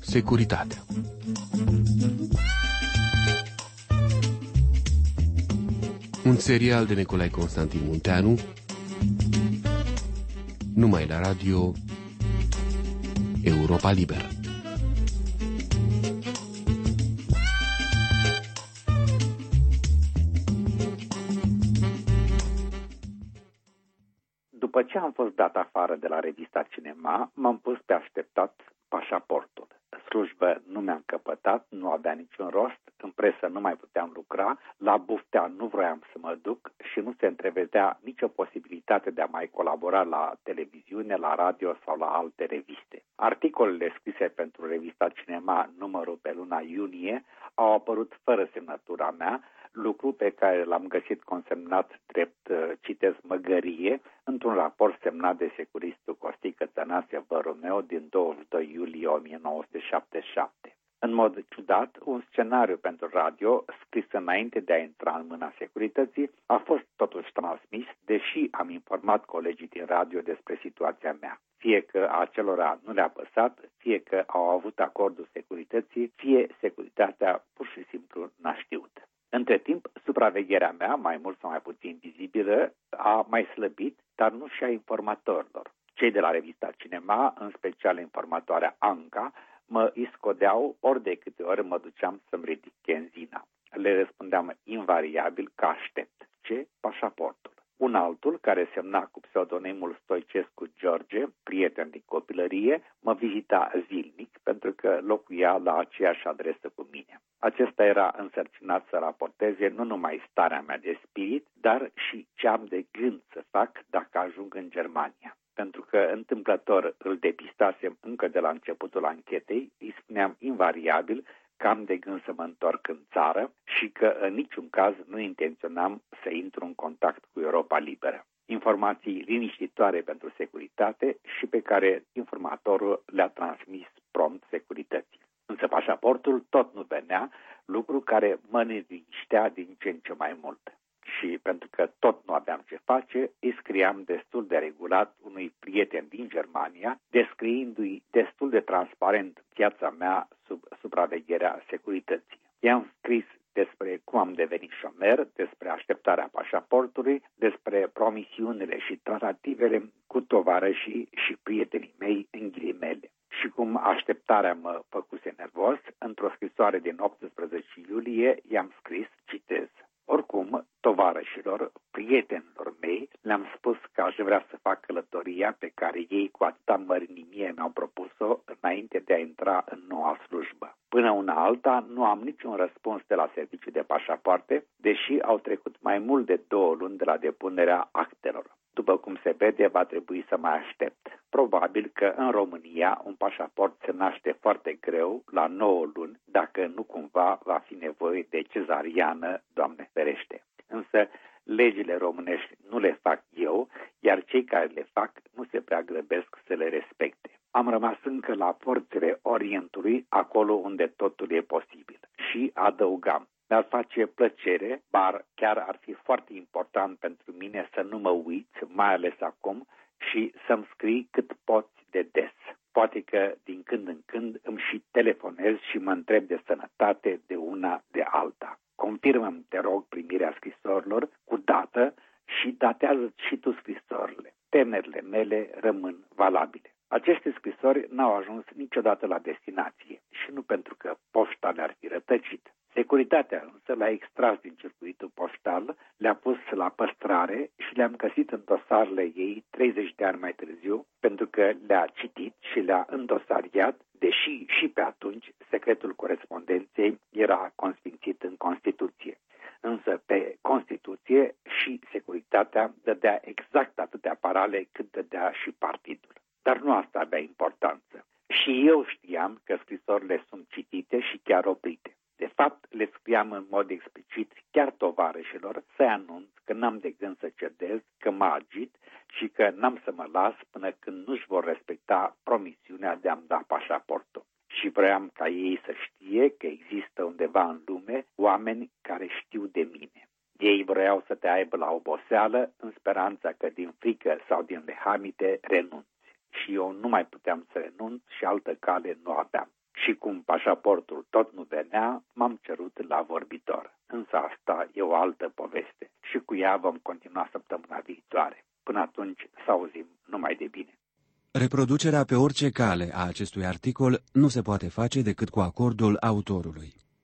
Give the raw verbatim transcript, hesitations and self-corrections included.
Securitatea. Un serial de Nicolae Constantin Munteanu, numai la radio Europa Liberă. După ce am fost dat afară de la revista Cinema, m-am pus pe așteptat pașaportul. Slujbă nu mi-am căpătat, nu avea niciun rost, în presă nu mai puteam lucra, la buftea nu vroiam să mă duc și nu se întrevedea nicio posibilitate de a mai colabora la televiziune, la radio sau la alte reviste. Articolele scrise pentru revista Cinema, numărul pe luna iunie, au apărut fără semnătura mea, lucru pe care l-am găsit consemnat drept, citez, măgărie, într-un raport semnat de securistul Costică Tănase Băromeu din douăzeci și doi iulie o mie nouă sute șaptezeci și șapte. În mod ciudat, un scenariu pentru radio, scris înainte de a intra în mâna securității, a fost totuși transmis, deși am informat colegii din radio despre situația mea. Fie că acelora nu le-a păsat, fie că au avut acordul securității, fie securitatea pur și simplu n-a știut. Între timp, supravegherea mea, mai mult sau mai puțin vizibilă, a mai slăbit, dar nu și a informatorilor. Cei de la revista Cinema, în special informatoarea Anca, mă iscodeau ori de câte ori mă duceam să-mi ridic chenzina. Le răspundeam invariabil că aștept. Ce? Pașaportul. Un altul, care semna cu pseudonimul Stoicescu George, prieten din copilărie, mă vizita zilnic pentru că locuia la aceeași adresă cu mine. Acesta era însărcinat să raporteze nu numai starea mea de spirit, dar și ce am de gând să fac dacă ajung în Germania. Pentru că întâmplător îl depistasem încă de la începutul anchetei, îi spuneam invariabil că am de gând să mă întorc în țară și că în niciun caz nu intenționam să intru în contact cu Europa Liberă. Informații liniștitoare pentru securitate și pe care informatorul le-a transmis prompt securității. Însă pașaportul tot nu venea, lucru care mă neliniștea din ce în ce mai mult. Și pentru că tot nu aveam ce face, îi scriam destul de regulat unui prieten din Germania, descriindu-i destul de transparent viața mea sub supravegherea securității. I-am scris despre cum am devenit șomer, despre așteptarea pașaportului, despre promisiunile și tratativele cu tovarășii și prietenii mei în ghilimele. Și cum așteptarea mă făcuse nervos, într-o scrisoare din optsprezece iulie i-am scris, citez: oricum, tovarășilor, prietenilor mei, le-am spus că aș vrea să fac călătoria pe care ei cu atâta mărinimie mi-au propus-o înainte de a intra în noua slujbă. Până una alta, nu am niciun răspuns de la serviciul de pașapoarte, deși au trecut mai mult de două luni de la depunerea actelor. După cum se vede, va trebui să mai aștept. Probabil că în România un pașaport se naște foarte greu, la nouă luni, dacă nu cumva va fi nevoie de cezariană, Doamne ferește. Însă legile românești nu le fac eu, iar cei care le fac nu se prea grăbesc să le respecte. Am rămas încă la porțile Orientului, acolo unde totul e posibil. Și adăugam: mi-ar face plăcere, dar chiar ar fi foarte important pentru mine să nu mă uiți, mai ales acum, și să-mi scrii cât poți de des. Poate că din când în când îmi și telefonez și mă întreb de sănătate de una de alta. Confirmă-mi, te rog, primirea scrisorilor cu dată și datează și tu scrisorile. Temerile mele rămân valabile. Aceste scrisori n-au ajuns niciodată la destinație și nu pentru că poșta le-ar fi rătăcit. Securitatea însă le-a extras din circuitul poștal, le-a pus la păstrare și le-am găsit în dosarele ei treizeci de ani mai târziu, pentru că le-a citit și le-a îndosariat, deși și pe atunci secretul corespondenței era consfințit în Constituție. Însă pe Constituție și securitatea dădea exact atâtea parale cât dădea și partidul. Dar nu asta avea importanță. Și eu știam că scrisorile sunt citite și chiar oprite. De fapt, le scriam în mod explicit chiar tovarășilor să-i anunț că n-am de gând să cedez, că mă agit și că n-am să mă las până când nu-și vor respecta promisiunea de a-mi da pașaportul. Și vreau ca ei să știe că există undeva în lume oameni care știu de mine. Ei vreau să te aibă la oboseală în speranța că din frică sau din lehamite renunți. Și eu nu mai puteam să renunț și altă cale nu aveam. Și cum pașaportul tot nu venea, m-am cerut la vorbitor. Însă asta e o altă poveste și cu ea vom continua săptămâna viitoare. Până atunci, să auzim numai de bine. Reproducerea pe orice cale a acestui articol nu se poate face decât cu acordul autorului.